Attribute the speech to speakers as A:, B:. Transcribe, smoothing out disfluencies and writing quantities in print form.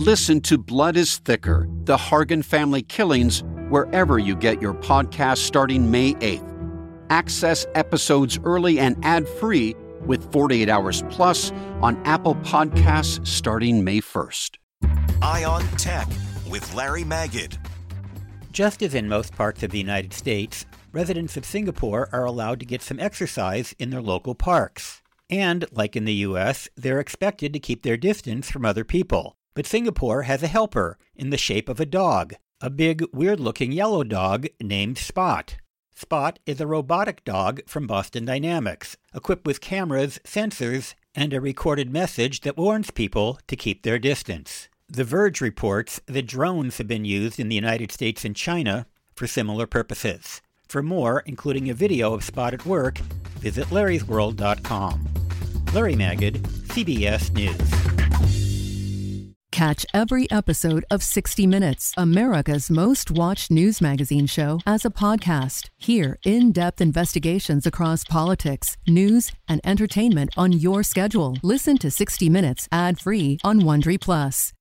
A: Listen to Blood is Thicker, The Hargan Family Killings, wherever you get your podcast starting May 8th. Access episodes early and ad-free with 48 Hours Plus on Apple Podcasts starting May 1st.
B: Eye on Tech with Larry Magid.
C: Just as in most parts of the United States, residents of Singapore are allowed to get some exercise in their local parks. And, like in the U.S., they're expected to keep their distance from other people. But Singapore has a helper in the shape of a dog, a big, weird-looking yellow dog named Spot. Spot is a robotic dog from Boston Dynamics, equipped with cameras, sensors, and a recorded message that warns people to keep their distance. The Verge reports that drones have been used in the United States and China for similar purposes. For more, including a video of Spot at work, visit larrysworld.com. Larry Magid, CBS News.
D: Catch every episode of 60 Minutes, America's most watched news magazine show, as a podcast. Hear in-depth investigations across politics, news, and entertainment on your schedule. Listen to 60 Minutes ad-free on Wondery Plus.